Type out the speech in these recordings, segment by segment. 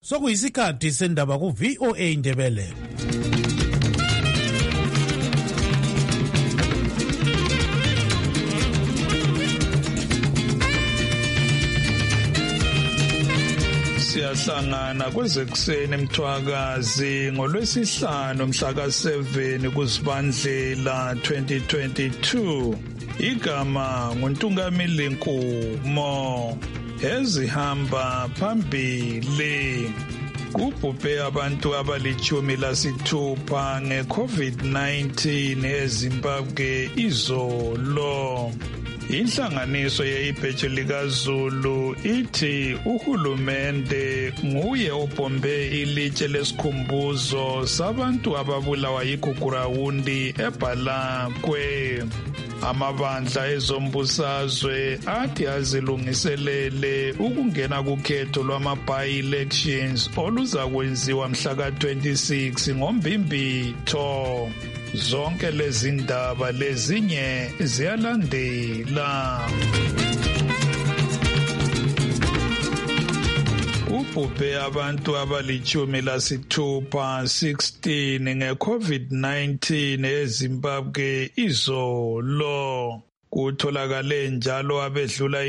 Sokuyisikhathi sendaba ku VOA Indebele. Siyahlangana kwezekuseni Mthwakazi ngolwesihlanu mhla ka7 kuZibandlela 2022. Igama nguNtungamili Nkumo. Ezihamba phambili. Kubhubhe abantu abali-16 nge-COVID-19 eZimbabwe izolo. Inhlanganiso ye-ibheji likaZulu ithi uhulumende nguye obhombe ilitshe lesikhumbuzo sabantu ababulawa yigugurawundi eBhalakwe. Amabandla ezombusazwe athi azilungiselele ukungena kukhetho lwama-by-elections oluzakwenziwa mhla ka-26 ngoMbimbitho. Zonke lezi ndaba lezinye ziyalandela. Kubhubhe abantu abali-16 nge-COVID-19 eZimbabwe izolo. Kutholakale njalo abedlula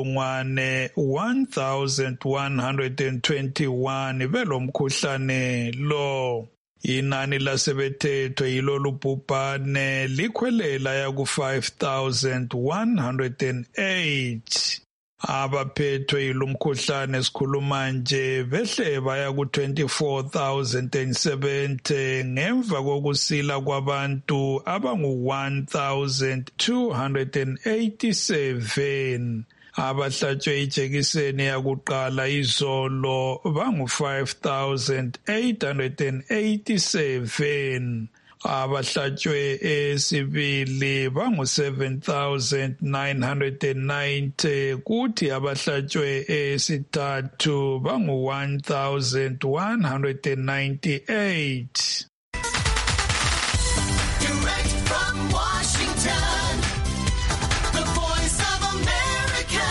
1,121 belomkhuhlane lo. Inani lasebethethwe yilolu bhubhane likhwelela yaku 5,108. Abaphethwe yilomkhuhlane sikhuluma nje behle baya ku 24,070 ngemva kokusila kwabantu abangu 1,287. Abahlatshwe ijekiseni yakuqala izolo bangu 5,887. Abahlatshwe esibili bangu 7,990 kuthi abahlatshwe esithathu bangu 1,198. Direct from Washington, the voice of America,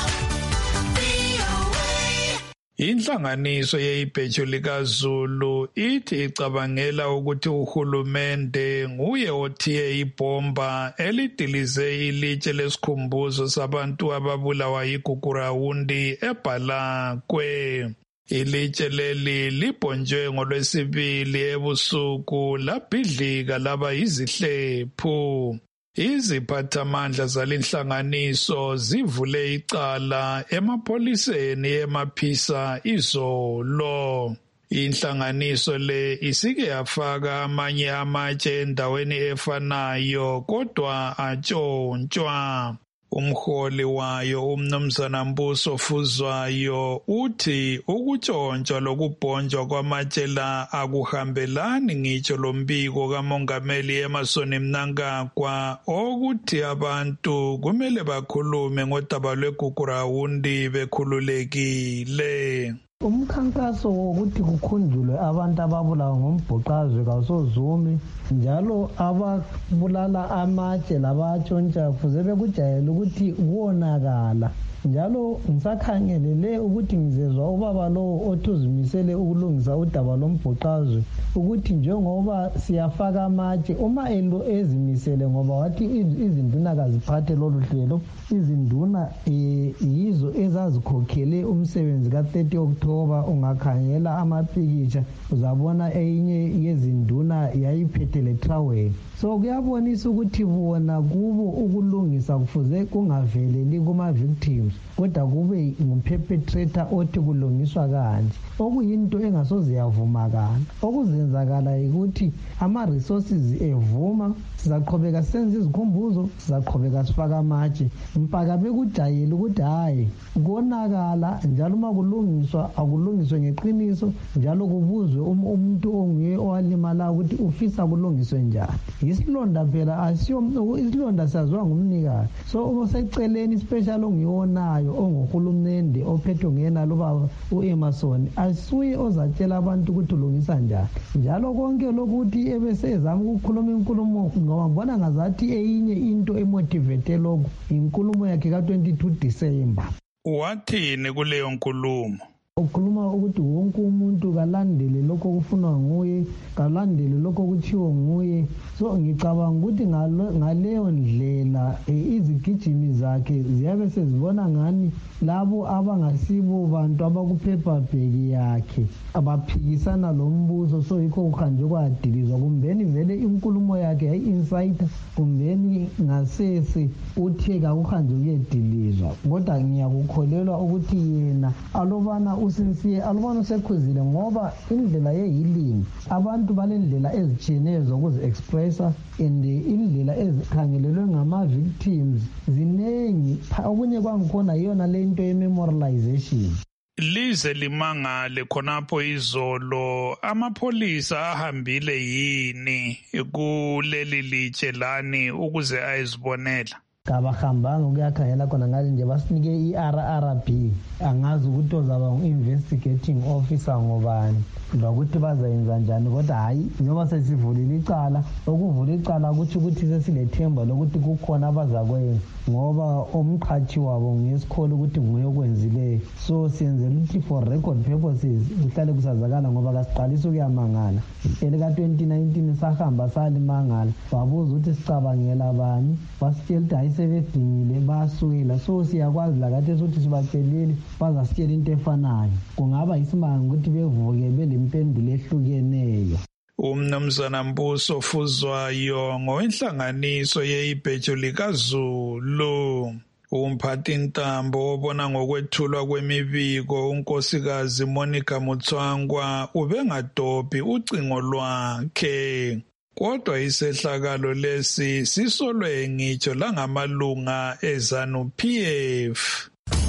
VOA. Inhlanganiso ye-ibheji likaZulu ithi icabangela ukuthi uhulumende nguye othiye ibhomba elidilize ilitshe lesikhumbuzo sabantu ababulawa yigugurawundi eBhalakwe. Ilitshe leli libhonjwe ngolwesibili ebusuku labhidlika laba yizihlephu. Iziphathamandla zalinhlanganiso zivule icala emapholiseni eMaphisa izolo. Inhlanganiso le isike yafaka amanye amatshe endaweni efanayo kodwa atshontshwa. Umholi wayo uMnumzana Mbuso Fuzwayo uthi ukutshontshwa lokubhonjwa kwamatshe la akuhambelani ngitsho lombiko kaMongameli Emmerson Mnangagwa okuthi abantu kumele bakhulume ngodaba lwegugurawundi bekhululekile. Umkhankaso wokuthi kukhunjulwe abantu ababulawa ngombhuqazwe kawusozumi njalo ababulala amatshe labatshontsha kuze bekujayele ukuthi kuwonakala. Njalo ngisakhangelele ukuthi ngizezwa ubaba lowo othuzimisele ukulungisa udaba lombhuqazwe ukuthi njengoba siyafaka amatshe uma ezimisele ngoba wathi izinduna kaziphathe lolu hlelo. Izinduna yizo ezazikhokhele umsebenzi ka-30 October. Ungakhangela amapikitsha uzabona eyinye yezinduna yayiphethe le trawel. So kuyabonisa ukuthi bona kubo ukulungisa kufuze kungaveleli kuma-victims kodwa kube ngumperpetrator othi kulungiswa kanje, okuyinto engasoze yavumakala. Okuzenzakala yikuthi ama-resources evuma, sizaqhubeka senze izikhumbuzo, sizaqhubeka sifaka amatshe mpaka bekujayele ukuthi hayi konakala njalo uma kulungiswa akulungiswe ngeqiniso njalo kubuzwe umuntu onguye owalimala ukuthi ufisa kulungiswe njani. Isilonda phela asiyo isilonda saziwa ngumnikazi. So useceleni special ongiwonayo onguhulumende ophethwe ngena loba uEmmerson asuye ozatshela abantu ukuthi ulungisa njani. Njalo konke lokuthi ebesezama ukukhuluma inkulumo ngoba ngibona ngazathi eyinye into emotivate lokho inkulumo yakhe ka-22 December. Wathini kuleyo nkulumo? ukhuluma ukuthi wonke umuntu kalandele lokho kufunwa nguye, kalandele lokho kuthiwo nguye. So ngicabanga ukuthi ngaleyo ndlela izigijimi zakhe ziyabe sezibona ngani labo abangasibo bantu abakuphepha bheki yakhe abaphikisana lo mbuso. So yikho kuhanjwe kwadilizwa, kumbeni vele inkulumo yakhe yayi-insider, kumbeni ngasese uthe kakuhanjwe kuyedilizwa. Kodwa ngiyakukholelwa ukuthi yena alobana usinsiye, alubona usekhuzile, ngoba indlela yeyilimi abantu balendlela ezitshiyeneyo zokuzi-expressa and indlela ezikhangelelwe ngama-victims zinengi. Okunye kwangikhona yiyona le nto ye-memorialization. Lize limangale khonapho izolo amapholisa ahambile yini kuleli litshe lani ukuze ayizibonela? Kabahambanga ukuyakhangela khona, ngathi nje basinike i-RRB, angazi ukuthi ozaba ngu-investigating officer ngobani lokuthi bazayenza njani. Kodwa hayi, njengoba sesivulile icala, ukuvula icala kutsho ukuthi sesilethemba lokuthi kukhona abazakwenza, ngoba umqhathi wabo ngesikholo ukuthi nguye okwenzileyo. So siyenzela ukuthi for record purposes kuhlale kusazakala, ngoba kasiqalisa ukuyamangala. Elika-2019 sahamba salimangala, babuza ukuthi sicabangela bani, basitshela ukuthi hayi sebedingile baswela. So siyakwazi lakathesi ukuthi sibacelile bazasitshela into efanayo. Kungaba isimanga ukuthi bevuke belempendulo ehlukeneyo. Umnumzana Mbuso Fuzwayo ngowenhlanganiso yeibhejo likaZulu. Umphathi ntambo obona ngokwethulwa kwemibiko unkosikazi Monica Mutswangwa ubengadophi ucingo lwakhe. Kodwa isehlakalo lesi sisolwe ngitsho langamalunga eZANU-PF.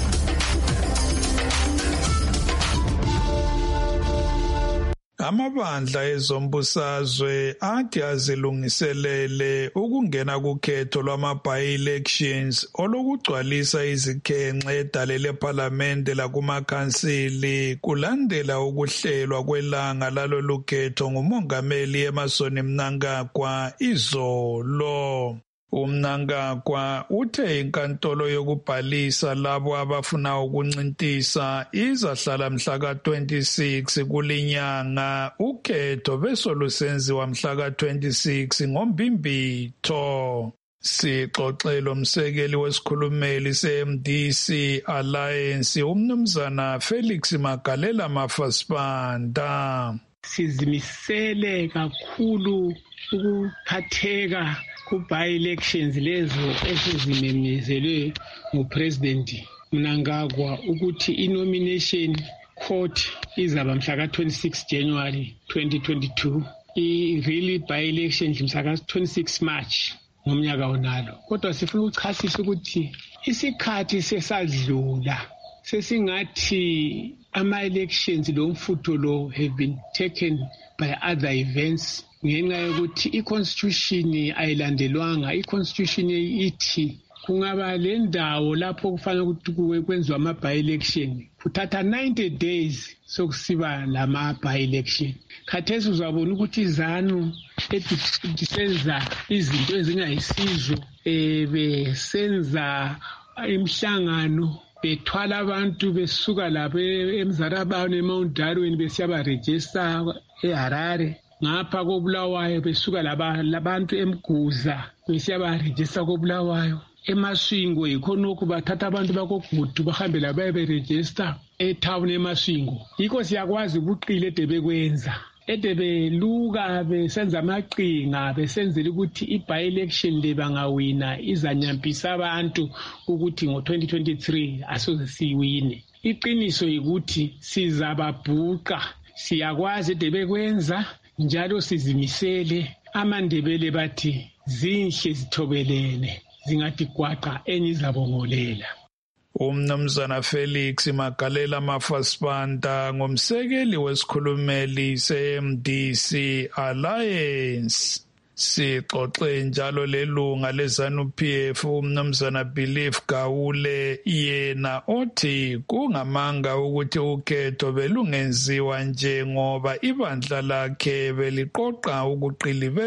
Amabandla ezombusazwe athi azilungiselele ukungena kukhetho lwama-by-elections olokugcwalisa izikhenxe edalele ephalamende lakumakhansili kulandela ukuhlelwa kwelanga lalolu khetho ngumongameli Emmerson Mnangagwa izolo. UMnangagwa uthe inkantolo yokubhalisa labo abafuna ukuncintisa izahlala mhla ka-26 kulinyanga, ukhetho besolusenziwa mhla ka-26 ngoMbimbitho. Sixoxelo umsekeli wesikhulumeli se-MDC Alliance umnumzana Felix Magalela Mafasibanda. Sizimisele kakhulu ukuphatheka ku-by-elections lezo esizimemezelwe nguPresident Mnangagwa ukuthi i-nomination court izaba mhla ka-26 January 2022, i-really by-election mhla ka-26 March ngomnyaka onalo. Kodwa sifuna ukuchasisa ukuthi isikhathi sesadlula, sesingathi ama-elections lo mfutho lo have been taken by other events ngenxa yokuthi i-constitution ayilandelwanga. I-constitution ithi kungaba le ndawo lapho kufanele ukuthi kwenziwa ama-by-election kuthatha 90 days sokusiba lama-by-election. Khathesi uzabona ukuthi iZANU senza izinto ezingayisizo, besenza imihlangano bethwala abantu besuka lapho eMzarabane eMount Darwin besiyabarejista eHarare, ngapha koBulawayo besuka labantu eMguza besiyabarejista koBulawayo, eMasvingo yikhonokho bathatha abantu bakoGudu bahambe labo berejista etown eMasvingo. Yikho siyakwazi ubuqile edebekwenza, edebeluka besenza amaqhinga besenzela ukuthi i-by-election le bangawina izanyampisa abantu ukuthi ngo-2023 asoze siwine. Iqiniso yikuthi sizababhuqa, siyakwazi edebekwenza njalo sizimisele. AmaNdebele bathi zinhle zithobelene zingathi gwaqa enye izabongolela. Umnumzana Felix Magalela Mafasibanda ngumsekeli wesikhulumeli se-MDC Alliance. Sixoxe njalo lelunga leZANU-PF umnumzana Belief Gawule, yena othi kungamanga ukuthi ukhetho belungenziwa nje ngoba ibandla lakhe beliqoqa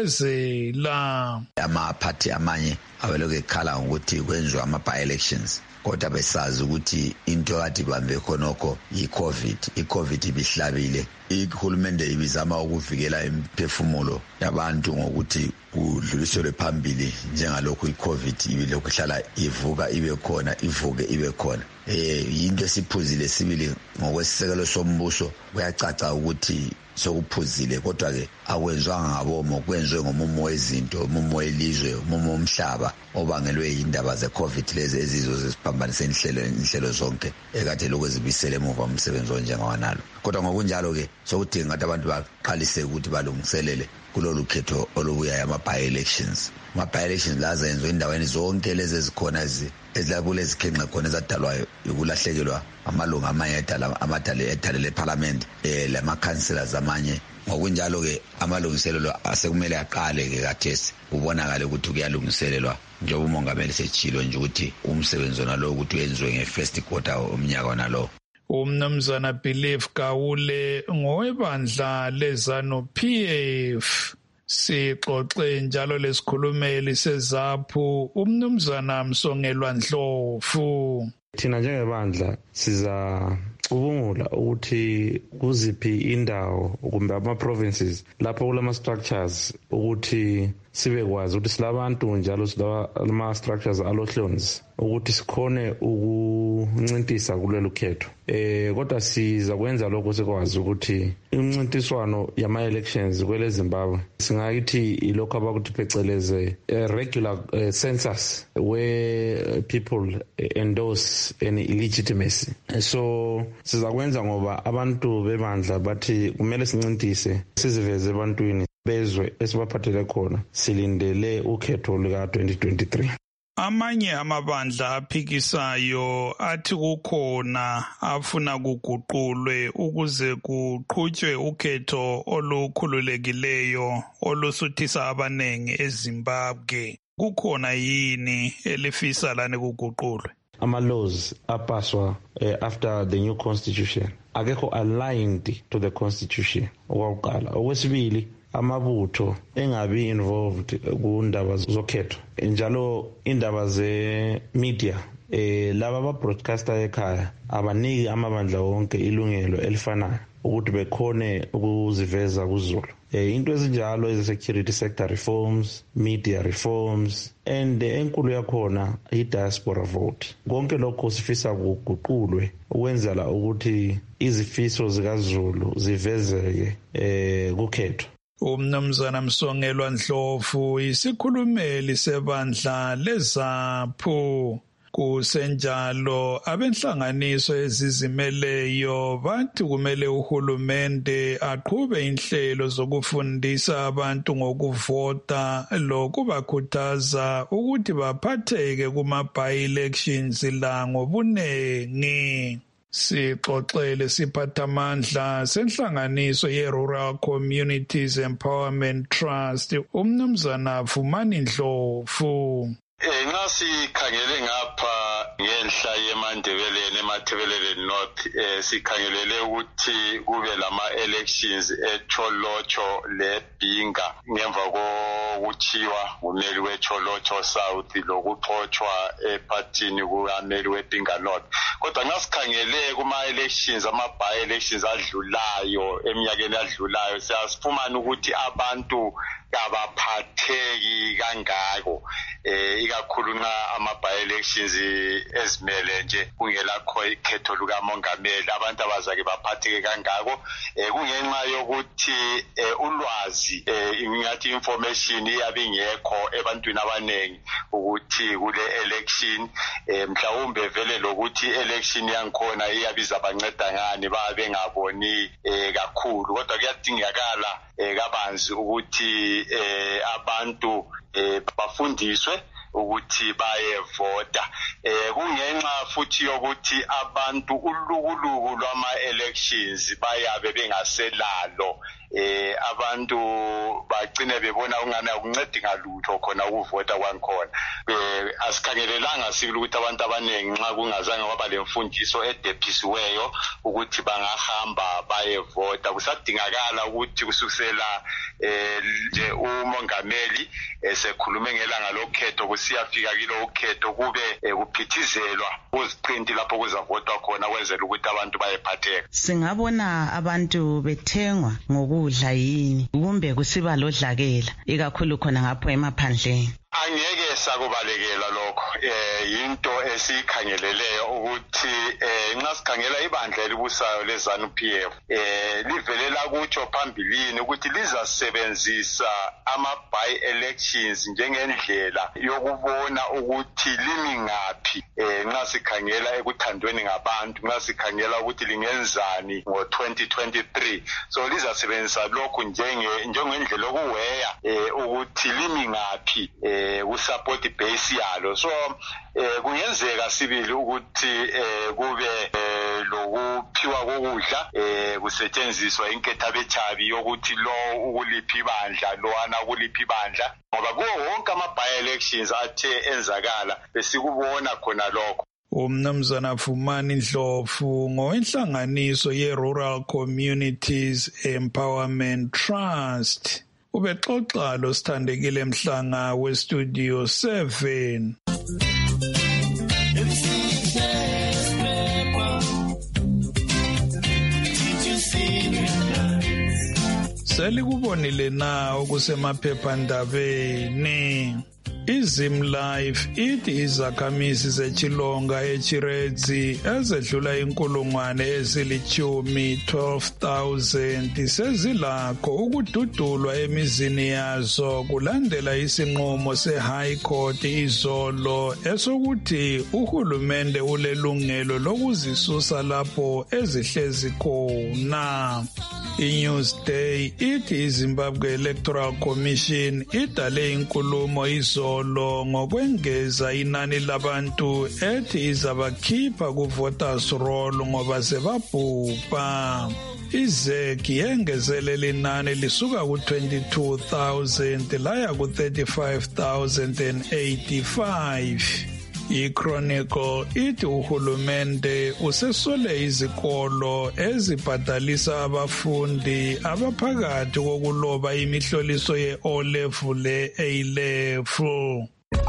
ukuqilibezela. Amaphathi amanye abelokhu ekhala ngokuthi kwenziwa ama-by-elections kodwa besazi ukuthi into kade bambe khonokho i-COVID ibihlabile. Ihulumende ibizama ukuvikela imphefumulo yabantu ngokuthi kudluliselwe phambili njengalokhu i-COVID ibilokhu ihlala ivuka ibe khona ivuke ibe khona. Into esiphuzile sibili ngokwesisekelo sombuso kuyacaca ukuthi sokuphuzile, kodwa ke akwenzwanga ngabomo, kwenziwe ngomumo wezinto, umumo welizwe, umumo womhlaba obangelwe indaba ze-COVID lezi ezizo zesiphambanise inhlelo zonke ekade lokhu ezibisele emuva umsebenzi onjengawanalo. Kodwa ngokunjalo ke sokudinga ukuthi abantu baqalise ukuthi balungiselele kulolu khetho olubuya ama-by-elections. Ama-by-elections lazenziwe endaweni zonke lezi ezikhona ezilabule zikhenqa khona ezadalwayo ukulahlekelwa amalunga amanye edale lephalamende lama-councillors amanye. Ngokunjalo ke amalungiselelo asekumele aqale ke kathesi ubonakale ukuthi kuyalungiselelwa njengoba umongameli sechilo nje ukuthi umsebenzi nalo ukuthi wenziwe nge-first quarter omnyaka nalo. Umnumzana Belief Kawule ngowebandla leZANU-PF. Sixoxe njalo lesikhulumeli seZAPHU umnumzana Msongelwa Ndlovu. Thina njengebandla siza ubungula ukuthi kuziphi indawo kumbe ama-provinces lapho kulama structures ukuthi sibekwazi ukuthi silabantu njalo silama-structures alohlonzi ukuthi sikhone ukuncintisa kulelo khetho. Kodwa siza kwenza lokho sikwazi ukuthi imncintiswano yama-elections kwele Zimbabwe singayithi ilokho abakuthi pheceleze regular census where people endorse any illegitimacy. So siza kwenza ngoba abantu bebandla bathi kumele sincintise siziveze ebantwini bezwe esibaphathele khona silindele ukhetho lika 2023. Amanye amabandla aphikisayo athi kukhona afuna kuguqulwe ukuze kuqhutshwe ukhetho olukhululekileyo olusuthisa abanengi eZimbabwe. Kukhona yini elifisa lani kuguqulwe? Ama-laws apaswa after the new constitution akekho aligned to the constitution okwaqala. Okwesibili amabutho engabi involved kundaba zokhetho njalo indaba ze-media laba aba-broadcaster ekhaya abaniki amabandla wonke ilungelo elifanayo ukuthi bekhone ukuziveza kuzulu. Into ezinjalo eze-security sector reforms, media reforms, and enkulu yakhona i-diaspora vote. Konke lokho sifisa kuguqulwe ukwenzela ukuthi izifiso zikaZulu zivezeke kukhetho. Umnumzana Msongelwa Ndlovu isikhulumeli sebandla leZAPHU. Kusenjalo abenhlanganiso ezizimeleyo bathi kumele uhulumende aqhube inhlelo zokufundisa abantu ngokuvota lokubakhuthaza ukuthi baphatheke kuma-by-elections la ngobunengi. Sixoxele siphathamandla senhlanganiso ye-Rural Communities Empowerment Trust umnumzana Vumani Ndlovu. Nxa sikhangele ngapha ngenhla emathebeleni North sikhangelele ukuthi kube lama-elections eCholocho leBhinga ngemva kokuchiwa ngumeli weCholocho South lokuxotshwa ephathini kukameli weBhinga North. Kodwa nxa sikhangele kuma-elections ama-by-elections adlulayo eminyakeni adlulayo siyasifumana ukuthi abantu kabaphatheki kangako ikakhulu nxa ama-by-elections ezimele nje kungelakho ikhetho lukamongameli abantu abazake baphatheke kangako kungenxa yokuthi ulwazi ngingathi information iyabe ingekho ebantwini abanengi ukuthi kule election mhlawumbe vele lokuthi election yankhona iyabiza banceda ngani babe bengaboni kakhulu kodwa kuyadingakala kabanzi ukuthi abantu bafundiswe ukuthi bayevota. Kungenxa futhi yokuthi abantu ulukuluku lwama-elections bayabe bengaselalo. Abantu bagcine bebona ungane akuncedi ngalutho khona ukuvota kwankhona. Asikhangelelanga sibili ukuthi abantu abanengi nxa kungazange kwaba lemfundiso edephisiweyo ukuthi bangahamba bayevota. Kusadingakala ukuthi kusukisela nje umongameli esekhulume ngelanga lokhetho siyafika kilo ukhetho kube kuphithizelwa kuziqinti lapho kuzavotwa khona kwenzela ukuthi abantu bayephatheka. Singabona abantu bethengwa ngokudla yini kumbe kusiba lodlakela ikakhulu khona ngapho emaphandleni? Angeke sakubalekela lokho. Into esikhangeleleyo ukuthi nxa sikhangela ibandla elibusayo leZANU-PF livelela kutsho phambilini ukuthi lizasebenzisa ama-by-elections njengendlela yokubona ukuthi limi ngaphi nxa sikhangela ekuthandweni ngabantu, nxa sikhangela ukuthi lingenzani ngo-2023. So lizasebenzisa lokhu njengendlela yokuweya ukuthi limi ngaphi kusupport base yalo. So kuyenzeka sibili ukuthi kube lokuphiwa kokudla kusetshenziswa inketha bechabi yokuthi lo ukuliphi ibandla lowana ukuliphi ibandla, ngoba kuwo wonke ama-by-elections athe enzakala besikubona khona lokho. Umnumzana Fumani Ndlovu ngowenhlanganiso ye-Rural Communities Empowerment Trust ubexoxa lo Sithandekile Mhlanga weStudio 7. Selikubonile na okusemaphephandabeni? iZimlife ithi izakhamizi zeChilonga eChiredzi ezedlula 12,000 sezilakho ukududulwa emizini yazo kulandela isinqumo seHigh Court izolo esokuthi uhulumende ulelungelo lokuzisusa lapho ezihlezi khona. iNewsday ithi iZimbabwe Electoral Commission idale inkulumo izolo ngokwengeza inani labantu ethi izabakhipha kuvoters roll ngoba sebabhubha. iZEC yengezelela inani lisuka ku-22,000 laya ku-35,085. iChronicle ithi uhulumende usesole izikolo ezibhadalisa abafundi abaphakathi kokuloba imihloliso ye-O-level le-A-level.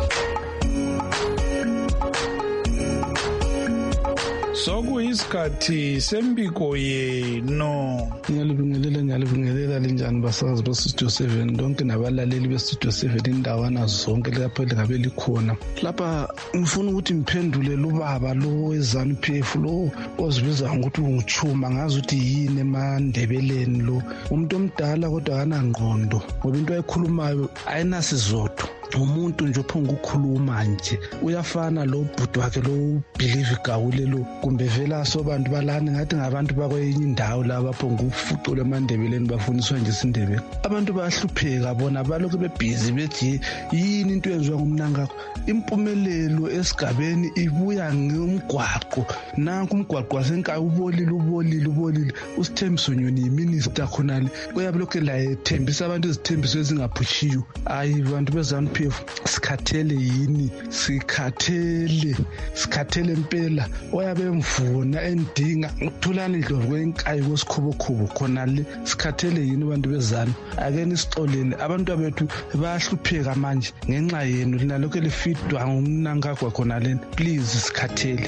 Sokuyisikhathi sembiko yenu. Ngiyalibingelela linjani basazi beStudio 7 lonke nabalaleli beStudio 7 indawana zonke lapho lingabe likhona. Lapha ngifuna ukuthi ngiphendule lubaba lo weZANU-PF lo ozibiza ngokuthi unguchuma, ngazi ukuthi yini eMandebeleni lo. Umuntu omdala kodwa kanangqondo ngoba into ayikhulumayo ayinasizotho. Umuntu nje ophonga ukukhuluma nje uyafana lo bhuti wakhe lo Believe Gawule lo, kumbe vela sobantu balani ngathi ngabantu bakwenye indawo la baphonga ukufuqula eMandebeleni bafundiswa nje isindebele. Abantu bayahlupheka bona balokhu bebhizi bethi yini into yenziwa ngumnankakho. Impumelelo esigabeni ibuya ngomgwaqo. Nanku umgwaqo wasenkaya ubolile. uSithembiso Nyoni yiminister khonale uyabe lokho la ethembisa abantu izithembiso ezingaphushiyo. Hayi abantu beZANU-PF sikhathele yini? Sikhathele impela. Oyabe mvuna endinga ukuthulana indlovu kwenkayi kwesikhubo khonale. Sikhathele yini abantu beZANU? Ake nisixolele abantu bethu bayahlupheka manje ngenxa yenu linalokho lifidwa ngumnankakho khonale. Please sikhathele.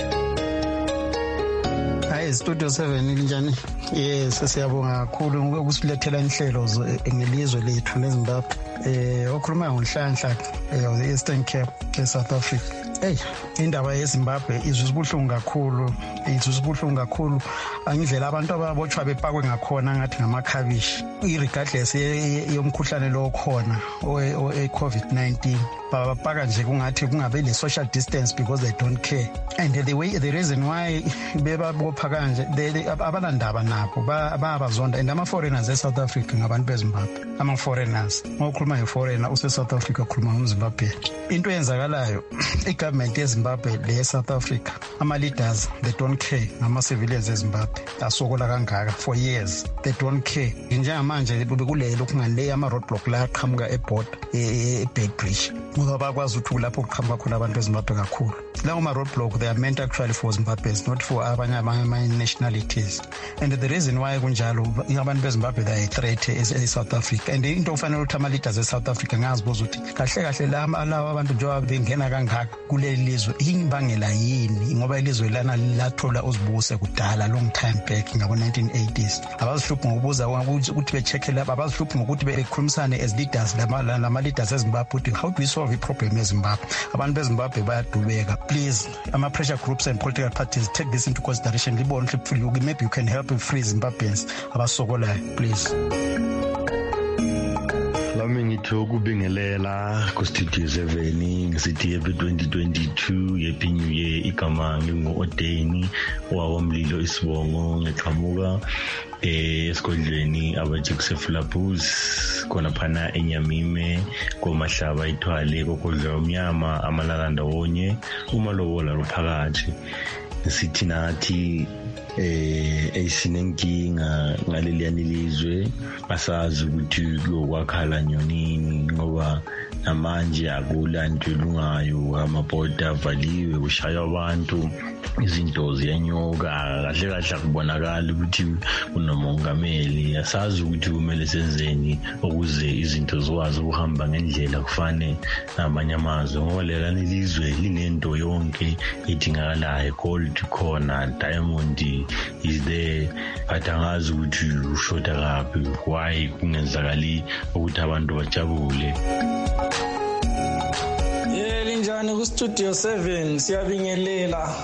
Hayi Studio 7 linjani? Yes, siyabonga kakhulu ukusilethela inhlelo ngelizwe lethu leZimbabwe. Okhuluma ngoNhlanhla Eastern Cape eSouth Africa. Indaba yeZimbabwe izubuhlungu kakhulu. Angidlela abantu ababotshwa bepakwe ngakhona ngathi ngamakhabishi. Regardless yomkhuhlane lo khona owe-COVID-19. Babapaka nje kungathi kungabe le social distance because they don't care. And the reason why bebabopha kanje abanandaba nabo bayabazonda. And ama-foreigners eSouth Africa ngabantu beZimbabwe. Ama-foreigners ngokhuluma nge-foreigner useSouth Africa ukhuluma ngomZimbabwe. Into eyenzakalayo igovernment yeZimbabwe le South Africa ama-leaders they don't don't care ngama-civilians ezimbabwe asokola kangaka for years. They don't care. Njengamanje bekulelo kungale ama-roadblock la aqhamuka eborder eBedbridge ngoba bakwazi ukuthi kulapho kuqhamuka khona abantu ezimbabwe kakhulu. Lawo ma-roadblock they are meant actually for Zimbabweans, not for abanye ama-nationalities. And the reason why kunjalo abantu bezimbabwe they are a threat e-South Africa. And into kufanele ukuthi ama-leaders e-South Africa ngazibuza ukuthi kahle lawa abantu njengoba bengena kangaka kuleli lizwe imbangela yini ngoba ilizwe lana lathola uzibuse kudala long time back ngabo-1980s. Abazihluphi ngokubuza ukuthi be-check lapha, abazihluphi ngokuthi bekhulumisane as leaders lama-leaders ezimbabwe ukuthi how do we solve i-problem ezimbabwe. Abantu bezimbabwe bayadubeka. Please, ama-pressure groups and political parties take this into consideration. Maybe you can help free Zimbabweans abasokolayo, please. Lami ngithi ukubingelela ku-Studio 7 ngisithi happy 2022 happy new year. Igama ngingu-Odeni owawomlilo Isibongo, ngiqhamuka esigodlweni abaJoseph khona phana eNyamime koMahlaba ithwale kokodla omnyama amalanda wonye umalobola ruphakathi. Ngisithi nathi esinenkinga ngaleliyani lizwe asazi ukuthi kuyokwakhala nyonini ngoba namanje akula nto elungayo, amabhoda avaliwe, kushaya abantu, izinto ziyanyoka, kahle kubonakala ukuthi kunomongameli. Asazi ukuthi kumele senzeni ukuze izinto zikwazi ukuhamba ngendlela kufane namanye amazwe ngoba lelani lizwe linento yonke edingakalayo. Gold khona, diamond is there, but angazi ukuthi ushoda kaphi, why kungenzakali ukuthi abantu bajabule. Linjani ku-Studio 7 siyabingelela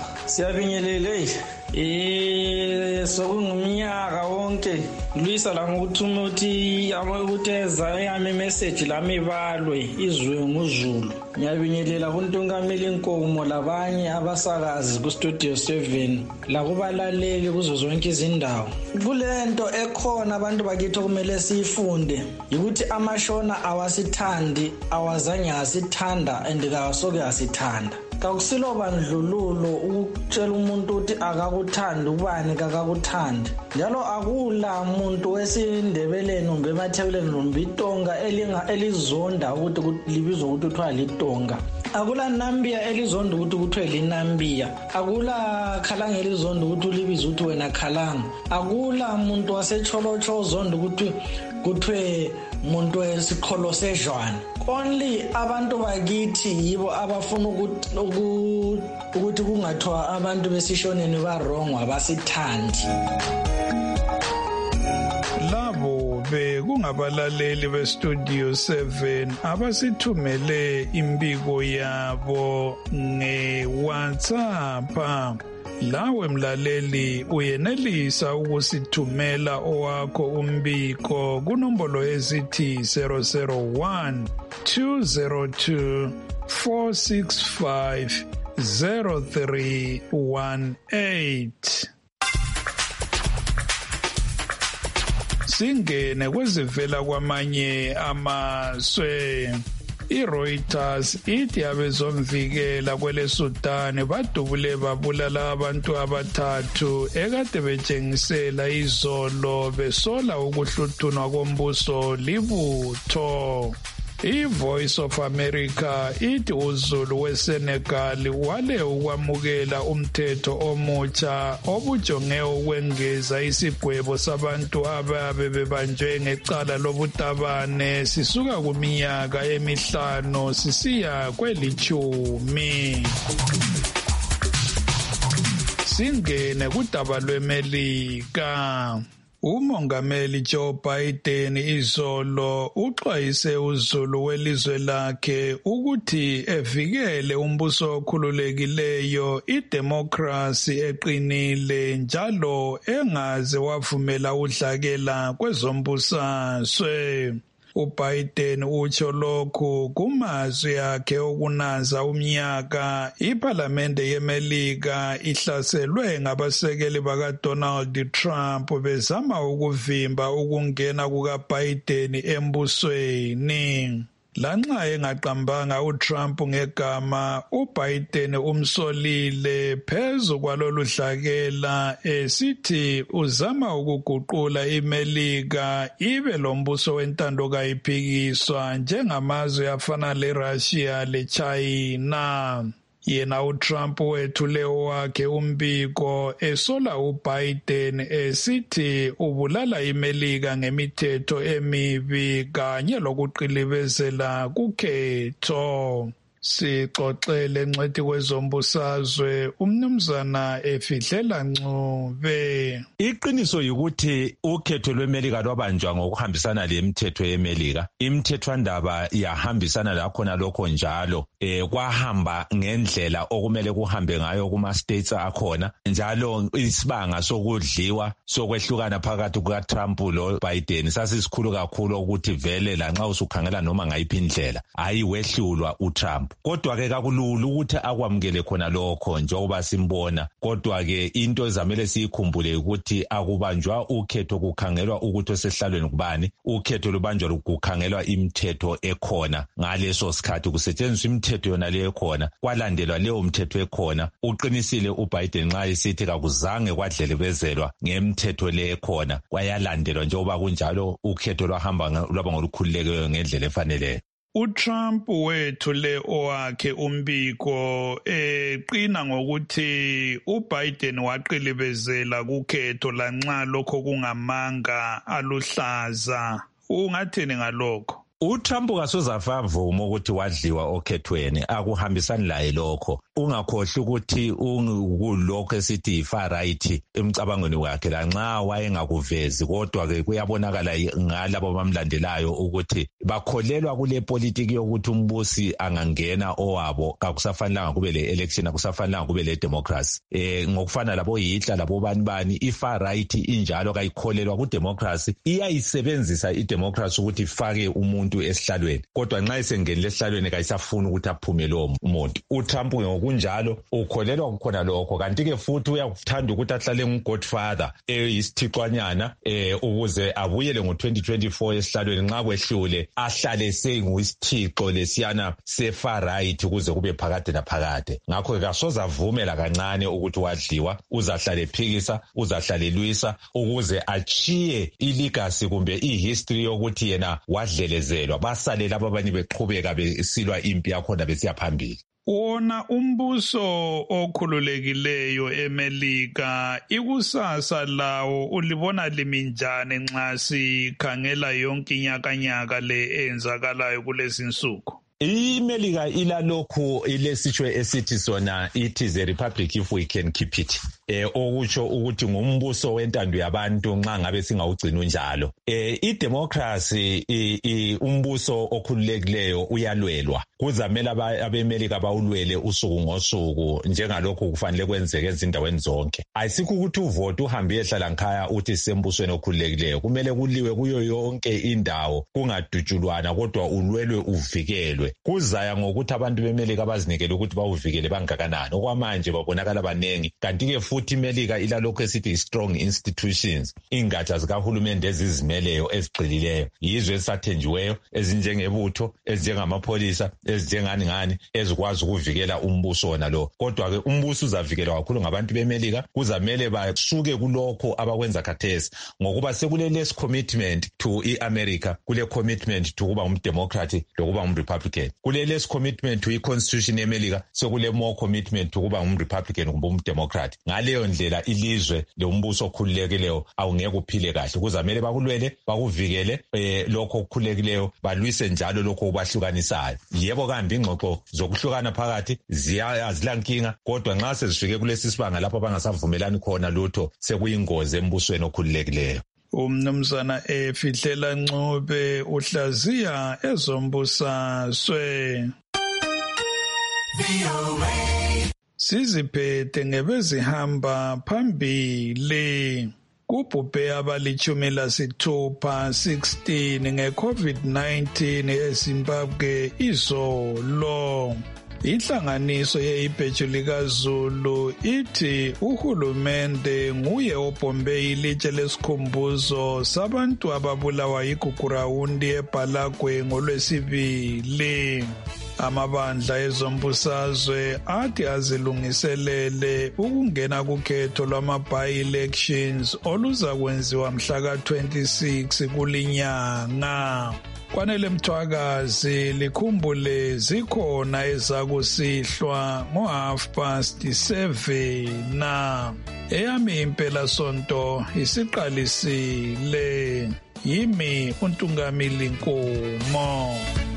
sokungumnyaka wonke Luisa la ngokuthuma ukuthi eza yami message lami ibalwe izwe nguzulu. Ngiyabingelela kuntungameli inkomo labanye abasakazi ku-Studio 7 la kubalaleli kuzo zonke izindawo. Kulento ekhona abantu bakithi kumele siyifunde ukuthi amashona awasithandi, awazange asithanda and kawasoke asithanda. Kakusilo bandlululo ukutshela umuntu ukuthi akakuthandi ubani kakakuthandi. Njalo akula umuntu wesindebeleni nombe emathebeleni nombe itonga elizonda ukuthi libizwa ukuthi kuthiwa litonga. Akula Nambia elizonda ukuthi kuthiwe linambia. Akula Khalanga elizonda ukuthi libizwa ukuthi wena Khalanga. Akula umuntu wasecholocho ozonda ukuthi kuthiwe umuntu wesiqholo sejwana. Only abantu bakithi yibo abafuna ukuthi kungathiwa abantu besishoneni ba-wrong abasithandi. Labo bekungabalaleli beStudio 7 abasithumele imbiko yabo nge-WhatsApp. Lawe mlaleli uyenelisa ukusithumela owakho umbiko kunombolo ezithi 001 202 465 0318. Singene kwezivela kwamanye amazwe. I-Reuters ithi abezomvikela kweleSudan badubule babulala abantu abathathu ekade betshengisela izolo besola ukuhluthunwa kombuso libutho. I-Voice of America ithi uZulu weSenegal wale ukwamukela umthetho omutsha obujonge ukwengeza isigwebo sabantu ababe bebanjwe ngecala lobutabane sisuka kuminyaka emihlanu sisiya kwelitshumi. Singene kudaba lweMelika. Umongameli Joe Biden izolo uxwayise uZulu welizwe lakhe ukuthi evikele umbuso okhululekileyo, idemocracy eqinile njalo engaze wavumela udlakela kwezombusazwe. uBiden utsho lokhu kumazwi akhe okunaza umnyaka iPhalamende yeMelika ihlaselwe ngabasekeli bakaDonald Trump bezama ukuvimba ukungena kukaBiden embusweni. Lanxa engaqambanga uTrump ngegama, uBiden umsolile phezu kwalolu dlakela esithi uzama ukuguqula iMelika ibe lombuso wentando kayiphikiswa njengamazwe afana leRussia leChina. Yena uTrump wethule owakhe umbiko esola uBiden esithi ubulala iMelika ngemithetho emibi kanye lokuqilibezela kukhetho. Sixoxele ncwadi kwezombusazwe umnumzana Efihlela Ncube. Iqiniso yikuthi ukhetho lweMelika lwabanjwa ngokuhambisana lemithetho yeMelika. Imithethwandaba yahambisana lakhona lokho njalo. Kwahamba ngendlela okumele kuhambe ngayo kuma states akhona. Njalo isibanga sokudliwa sokwehlukana phakathi kukaTrump loBiden sasisikhulu kakhulu ukuthi vele lanxa usukhangela noma ngayiphi indlela ayiwehlulwa uTrump. Kodwa-ke kakulula ukuthi akwamukele khona lokho njengoba simbona. Kodwa-ke into ezamele siyikhumbule ukuthi akubanjwa ukhetho kukhangelwa ukuthi osehlalweni kubani. Ukhetho lubanjwa kukhangelwa imithetho ekhona ngaleso sikhathi kusetshenziswa imithetho yona leyo ekhona. Kwalandelwa leyo mthetho ekhona. Uqinisile uBiden nxa esithi kakuzange kwadlelebezelwa ngemithetho le ekhona. Kwayalandelwa njengoba kunjalo ukhetho lwahamba lwaba ngolukhululekileyo ngendlela efaneleyo. uTrump wethule owakhe umbiko eqina ngokuthi uBiden waqilibezela kukhetho lanxa lokho kungamanga aluhlaza. Ungathini ngalokho? uTrump kasozavuma ukuthi wadliwa okhethweni akuhambisani laye lokho. Ungakhohlwa ukuthi kulokho esithi yi-far right emcabangweni wakhe lanxa wayengakuvezi kodwa-ke kuyabonakala ngalabo bamlandelayo ukuthi bakholelwa kule politiki yokuthi umbusi angangena owabo kakusafanelanga kube le-election akusafanelanga kube le-democracy. Ngokufana labo Hitler labo bani i-far right injalo kayikholelwa ku-democracy iyayisebenzisa i-democracy ukuthi ifake umuntu esihlalweni kodwa nxa isengenile esihlalweni kayisafuni ukuthi aphume lowo muntu. uTrump ngokunjalo ukholelwa kukhona lokho kanti-ke futhi uyakuthanda ukuthi ahlale ngu-godfather eyisithixwanyana ukuze abuyele ngo-2024 esihlalweni nxa kwehlule ahlale senguyisithixo lesiyana se-far right kuze kube phakade naphakade. Ngakho-ke kasoze avumela kancane ukuthi wadliwa, uzahlale ephikisa, uzahlale elwisa ukuze achiye ilegacy kumbe ihistory yokuthi yena wadlelezelwa basale laba abanye beqhubeka besilwa impi yakhona besiya phambili. Wona umbuso okhululekileyo eMelika ikusasa lawo ulibona liminjani nxa sikhangela yonke inyakanyaka le enzakalayo kulezi nsuku? iMelika ilalokhu ilesitsho esithi sona it is a republic if we can keep it. Okutsho ukuthi ngumbuso wentando yabantu nxa ngabe singawugcina njalo. I-democracy umbuso okhululekileyo uyalwelwa. Kuzamela abeMelika bawulwele usuku ngosuku njengalokho kufanele kwenzeke ezindaweni zonke. Ayisikho ukuthi uvote uhambe ehlala nkhaya uthi sembusweni okhululekileyo. Kumele kuliwe kuyo yonke indawo kungadutshulwana kodwa ulwelwe uvikelwe. Kuzaya ngokuthi abantu beMelika bazinikele ukuthi bawuvikele bangakanani. Okwamanje babonakala banengi kanti-ke futhi iMelika ilalokho esithi strong institutions, ingatsha zikahulumende ezizimeleyo ezigxilileyo, yizwe ezisathenjiweyo ezinjengebutho, ezinjengamapholisa, ezinjengani ngani ezikwazi ukuvikela umbuso wona lo. Kodwa-ke umbuso uzavikelwa kakhulu ngabantu beMelika. Kuzamele basuke kulokho abakwenza khathesi ngokuba sekule less commitment to i-America, kule commitment to kuba ngumdemocrat lokuba ngumrepublican. Kule less commitment to i-constitution yeMelika sekule more commitment to kuba ngumrepublican kumbe umdemocrat. Ngaleyo ndlela ilizwe lombuso okhululekileyo awungeke uphile kahle. Kuzamele bakulwele bakuvikele lokho okukhululekileyo balwise njalo lokho kubahlukanisayo. Yebo kambi ingxoxo zokuhlukana phakathi azilankinga kodwa nxa sezifike kulesi sibanga lapho bangasavumelani khona lutho sekuyingozi embusweni okhululekileyo. Umnumzana Efihlela Ncube uhlaziya ezombusazwe. Siziphethe ngebezihamba phambili. Kubhubhe abalitshumi lasithupha 16 nge-COVID-19 eZimbabwe izolo. Inhlanganiso ye-ibheju likaZulu ithi uhulumende nguye obhombe ilitshe lesikhumbuzo sabantu ababulawa yigugurawundi eBhalagwe ngoLwesibili. Amabandla ezombusazwe athi azilungiselele ukungena kukhetho lwama-by-elections oluza kwenziwa mhla ka-26 kulinyanga. Kwanele Mthwakazi likhumbule zikhona ezakusihlwa ngo7:30. Eyami impela sonto isiqalisile. Yimi uNtungamili Nkomo.